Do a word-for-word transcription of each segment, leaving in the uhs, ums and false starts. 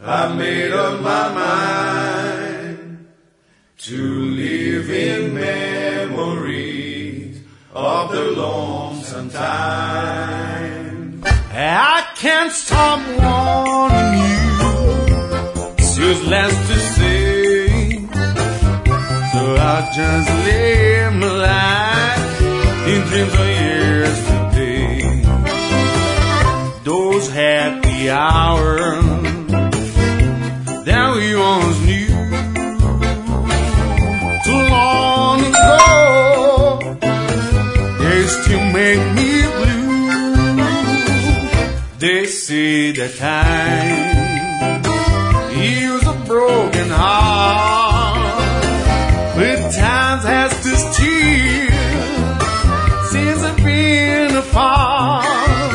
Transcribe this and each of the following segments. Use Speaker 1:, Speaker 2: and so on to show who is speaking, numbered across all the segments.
Speaker 1: I made up my mind to live in memories of the lonesome time.
Speaker 2: I can't stop wanting you, it's just less to say. So I'll just live my life in dreams of yesterday. Those happy hours that we once knew too long ago, they still make me blue. They say that time heals a broken heart, but times has to steal since I've been apart.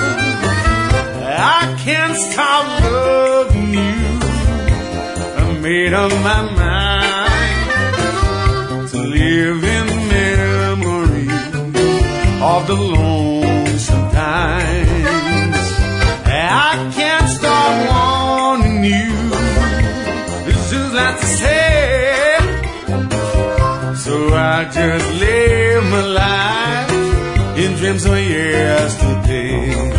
Speaker 2: I can't stop loving you. I made up my mind to live in memory of the lonesome times. I can't stop wanting you, it's just like to say. So I just live my life in dreams of yesterday.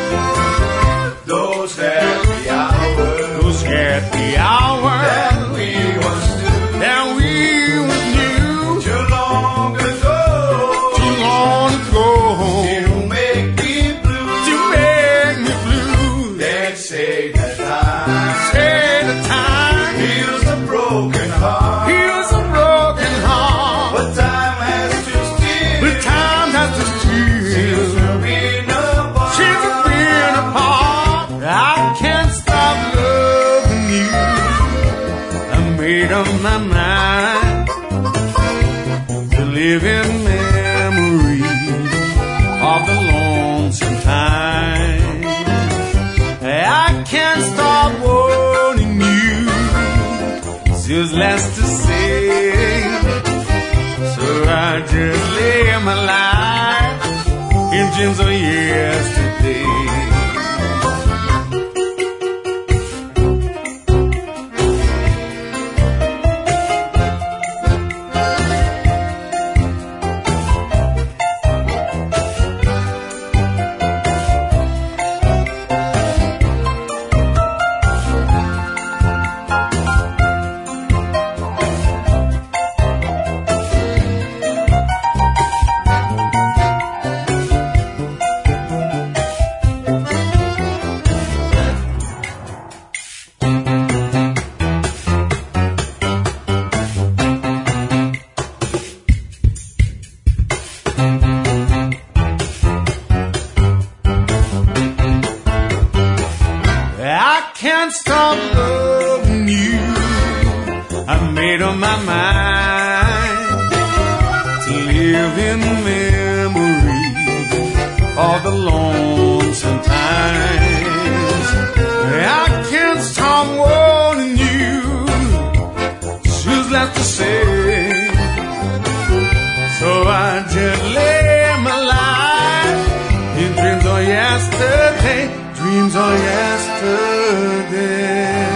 Speaker 1: Those happy hours,
Speaker 2: those happy hours
Speaker 1: that we once knew,
Speaker 2: that we once knew
Speaker 1: too long ago,
Speaker 2: too long ago,
Speaker 1: still make me blue,
Speaker 2: to make me blue.
Speaker 1: They say that time,
Speaker 2: Say the time
Speaker 1: heals a broken heart,
Speaker 2: heals a broken heart,
Speaker 1: but time has to steal,
Speaker 2: but time has to steal.
Speaker 1: since we've been apart.
Speaker 2: Since we've been apart, I can't stop loving you. I made up my mind to live in memory of the lonesome time. I can't stop wanting you, it's just less to say. So I just live my life in dreams of yesterday. I can't stop loving you. I made up my mind to live in memory of the lonesome times. I can't stop wanting you, it's just left to say. So I just live my life in dreams of yesterday, dreams of yesterday.